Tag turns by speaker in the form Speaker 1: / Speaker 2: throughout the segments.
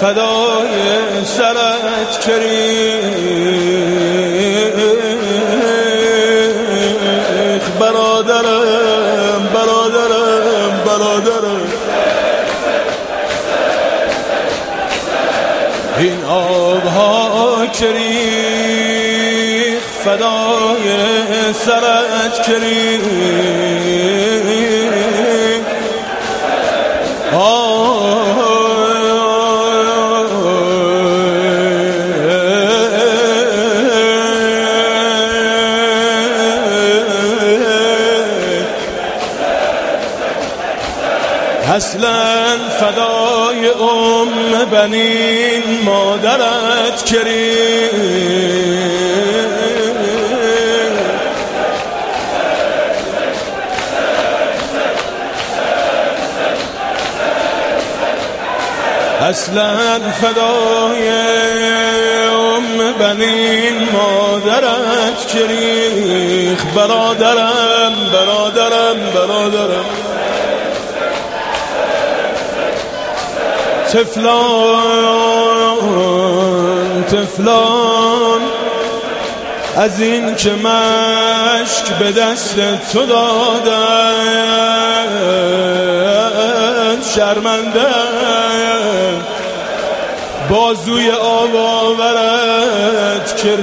Speaker 1: فدای سرت کریخ برادرم برادرم برادرم این آبها کریخ فدای سرت کریخ اصلا فدای بنین مادرت کریخ اصلا فدای بنین مادرت کریخ برادرم برادرم برادرم تفلان تفلان از این که مشک به دست تو دادن شرمنده بازوی آب آورت که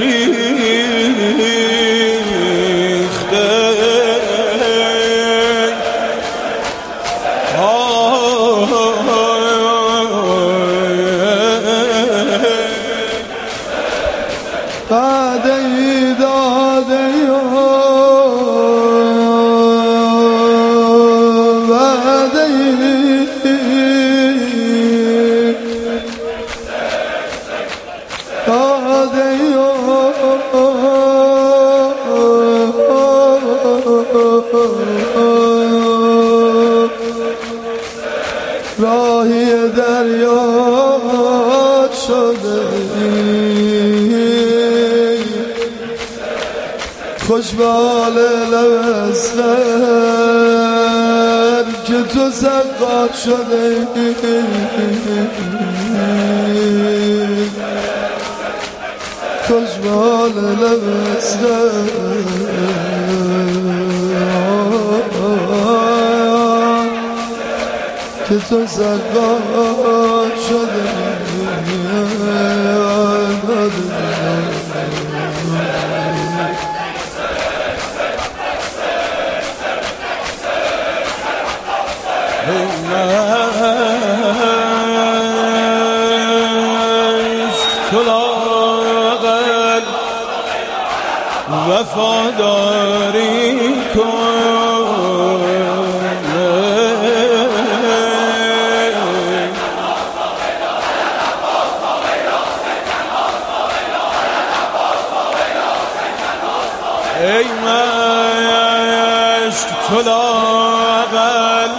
Speaker 1: ریخته
Speaker 2: دادهی دادهی راهی دریا شده خوشبال لبستر که تو سقاط شده خوشبال لبستر که تو سقاط شده
Speaker 1: وفاداری کن ای مشک تو لااقل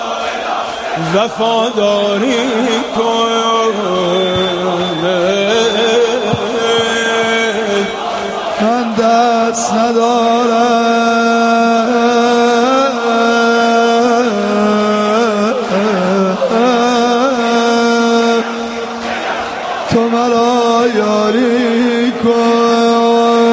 Speaker 1: وفاداری کن
Speaker 2: من دست ندارم تو مرا یاری کن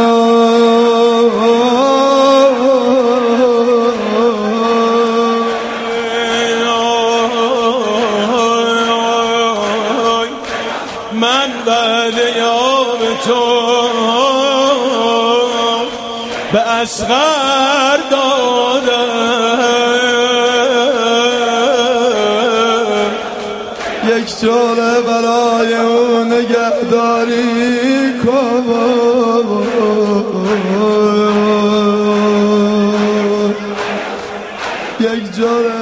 Speaker 1: من بعد یاب تو به اصغر دادم
Speaker 2: یک جوله برای اون نگهداری کن یک جوله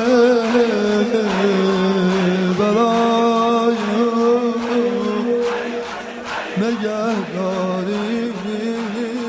Speaker 2: برای اون نگهداری